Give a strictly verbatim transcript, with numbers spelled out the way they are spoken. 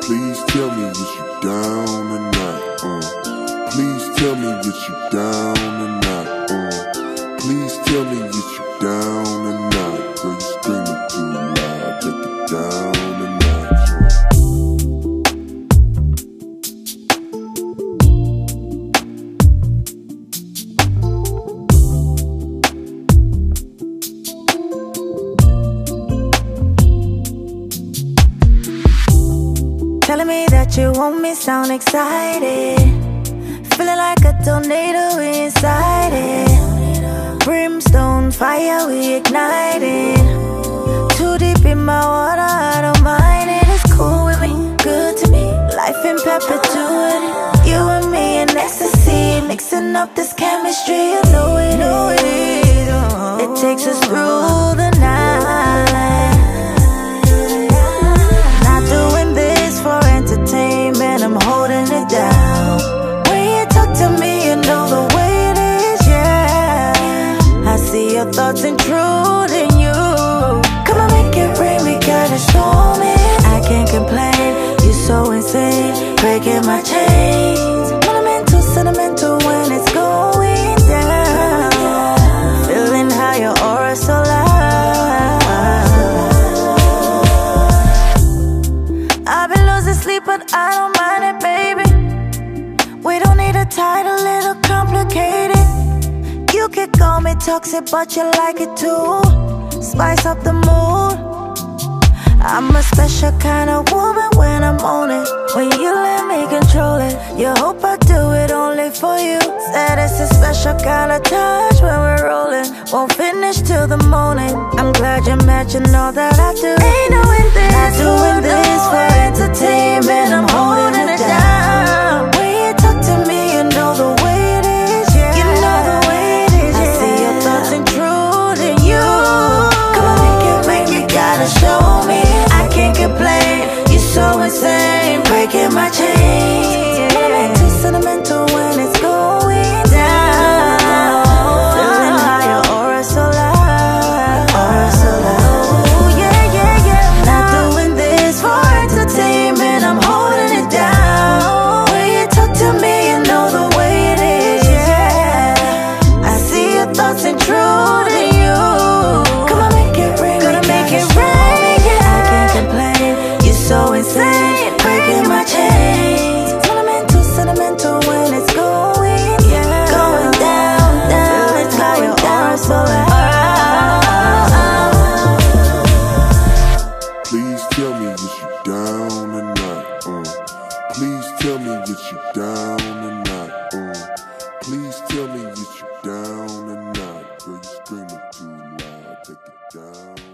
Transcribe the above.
Please tell me is you down or not, uh. Please tell me is you down or not, uh. Please tell me is you down or not. Girl, you screaming too loud, take it down or not, uh. Telling me that you want me, sound excited. Feeling like a tornado inside it. Brimstone fire, we ignited. Too deep in my water, I don't mind it. It's cool with me, good to me. Life in perpetuity. You and me in ecstasy, mixing up this chemistry. You know it, know it is. It takes us through the night. I'm holding it down. When you talk to me, you know the way it is, yeah. I see your thoughts intruding you. Come on, make it rain, we got a storm it. I can't complain, you're so insane, breaking my chains. Monumental, sentimental when it's going down. Feeling how your aura's so loud. I've been losing sleep, but I don't mind it, baby. We don't need a title, little complicated. You can call me toxic, but you like it too. Spice up the mood. I'm a special kind of woman when I'm on it. When you let me control it, you hope I do it only for you. Said it's a special kind of touch when we're rolling. Won't finish till the morning. I'm glad you're matching all that I do. Ain't knowing this, not doing this for entertainment. I'm holding it down. When you talk to me, you know the way it is, yeah. You know the way it is, yeah. I see your thoughts intruding you. Come on, make it, make you gotta show me. I can't complain, you're so insane, breaking my chains. Monumental, sentimental when it's going down. Feeling how your aura's so loud, aura's so loud. Oh yeah, yeah, yeah. Not doing this for entertainment, I'm holding it down. When you talk to me, you know the way it is, yeah. I see your thoughts intruding you. Come on, make it rain, gonna make it rain, yeah. I can't complain, you're so insane, breaking my chains. Monumental, sentimental when it's going, yeah. Going down, down, it's how your aura's so loud. Please tell me is you down or not, uh. Please tell me is you down or not, uh. Please tell me is you down or not. Girl, you screaming too loud, take it down.